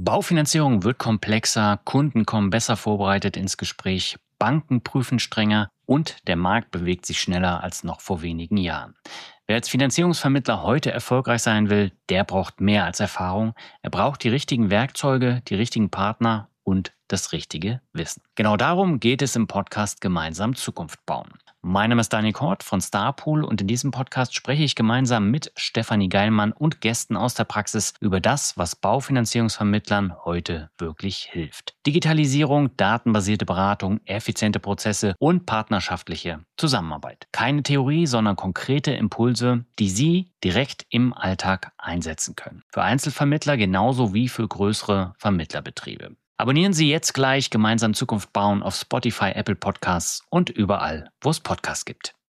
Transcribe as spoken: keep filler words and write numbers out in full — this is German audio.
Baufinanzierung wird komplexer, Kunden kommen besser vorbereitet ins Gespräch, Banken prüfen strenger und der Markt bewegt sich schneller als noch vor wenigen Jahren. Wer als Finanzierungsvermittler heute erfolgreich sein will, der braucht mehr als Erfahrung. Er braucht die richtigen Werkzeuge, die richtigen Partner und das richtige Wissen. Genau darum geht es im Podcast Gemeinsam Zukunft bauen. Mein Name ist Daniel Kort von Starpool und in diesem Podcast spreche ich gemeinsam mit Stefanie Geilmann und Gästen aus der Praxis über das, was Baufinanzierungsvermittlern heute wirklich hilft. Digitalisierung, datenbasierte Beratung, effiziente Prozesse und partnerschaftliche Zusammenarbeit. Keine Theorie, sondern konkrete Impulse, die Sie direkt im Alltag einsetzen können. Für Einzelvermittler genauso wie für größere Vermittlerbetriebe. Abonnieren Sie jetzt gleich Gemeinsam Zukunft bauen auf Spotify, Apple Podcasts und überall, wo es Podcasts gibt.